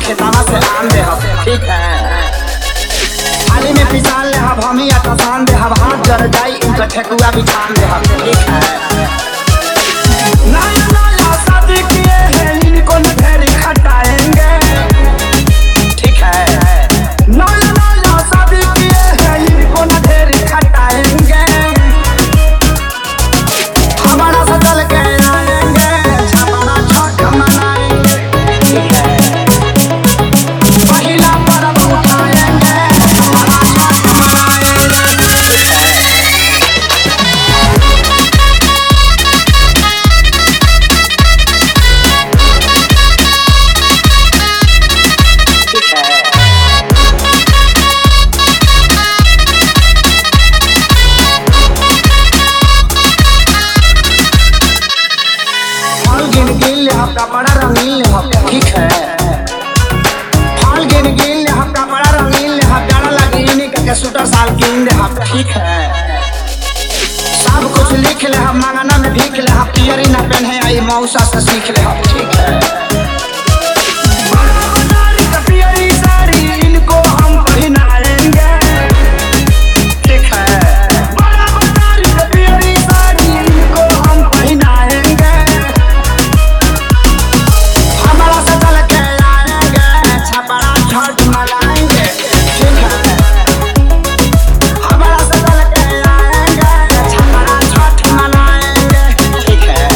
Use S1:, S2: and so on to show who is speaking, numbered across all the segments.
S1: खेतावा से आन दे हम, ठीक है। थाली में पिसान ले हम, हम ही आसान दे हम, हाथ जर जाई इनका ठेकुआ भी छान दे हम, ठीक है। नया नया शादी किए हैं इनको न ढेरी खटाएंगे, ठीक है। नया नया शादी किए हैं इनको न ढेरी खटाएंगे, हमारा से चल के आएंगे छपरा छठ मनाएंगे, ठीक है। पहिला पर्व उठाएंगे छपरा छठ मनाएंगे, ठीक है। कपड़ा रंगीन ले हम, ठीक है। फल गिन गिन ले हम, कपड़ा रंगीन ले हम, डाला लगी इन्हीं के सूटर साल कीन ले हम, ठीक है। सब कुछ लिख ले हम, मांगना में भीख ले हम, पियरी ना पहने आई मौसा से सीख ले हम, ठीक है। पियरी साड़ी इनको हम पहनाएंगे, ठीक है। पियरी साड़ी इनको हम पहनाएंगे, छठ मनाएंगे, ठीक है। हमारा से चल के आएंगे छपरा छठ मनाएंगे, ठीक है।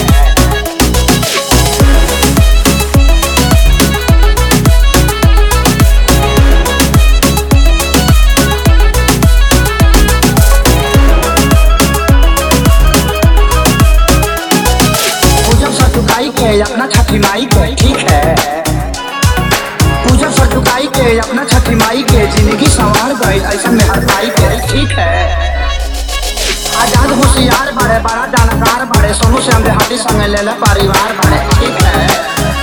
S1: पूजब सर झुकाई के अपना छठी माई के, ठीक है। पूजब सर झुकाई के अपना छठी माई के, जिंदगी संवार गई ऐसा में हर पाई के, ठीक है। आजाद होशियार बड़े, बड़ा जानकार बड़े, सोनू से हम देहाती संग ले ले परिवार बड़े, ठीक है।